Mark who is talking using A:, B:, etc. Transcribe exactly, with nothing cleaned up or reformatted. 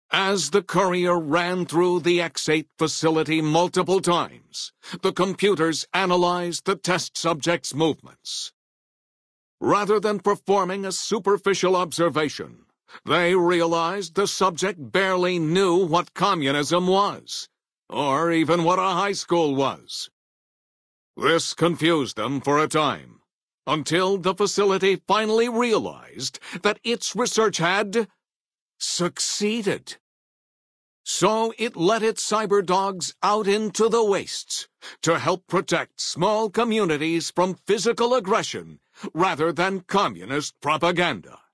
A: As the courier ran through the X eight facility multiple times, the computers analyzed the test subject's movements. Rather than performing a superficial observation, they realized the subject barely knew what communism was, or even what a high school was. This confused them for a time, until the facility finally realized that its research had succeeded. So it let its cyber dogs out into the wastes to help protect small communities from physical aggression rather than communist propaganda.